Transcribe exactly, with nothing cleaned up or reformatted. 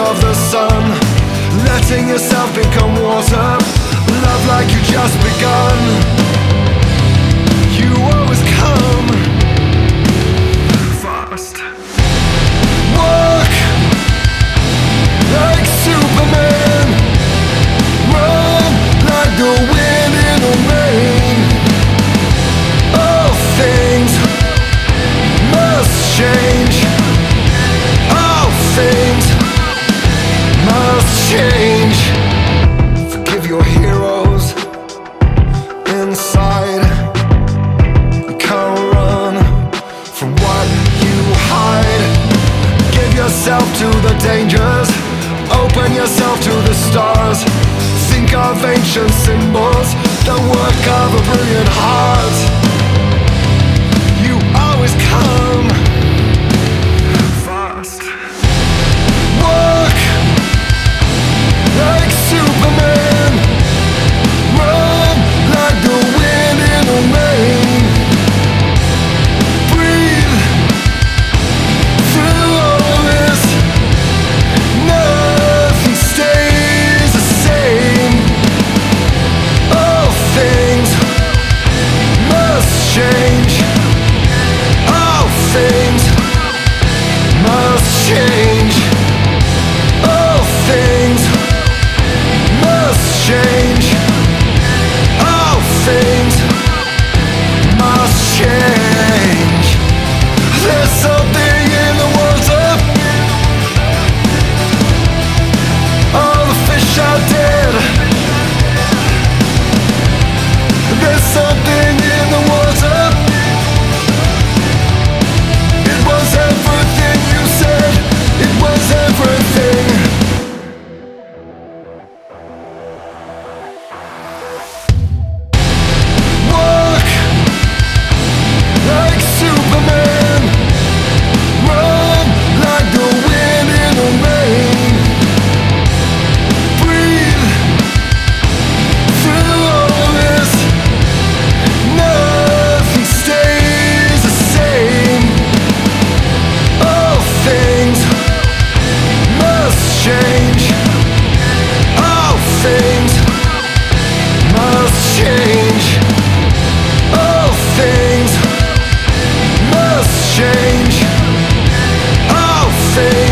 of the sun, letting yourself become water. Love like you just begun. You always come fast. Walk like Superman, run like the wind in the rain. All things must change. All things must change. Forgive your heroes inside. You can't run from what you hide. Give yourself to the dangers, open yourself to the stars. Think of ancient symbols, the work of a brilliant heart. You always come fast. Walk like Superman, run like the wind in the rain. Breathe through all this, nothing stays the same. All things must change. All things must change. All things must change. All things must change. There's something in the water. All the fish are dead. There's something in the water. It was everything you said. It was everything. Walk like Superman, run like the wind in the rain. Breathe through all this, nothing stays the same. All things must change. All things must change. All things must change. All things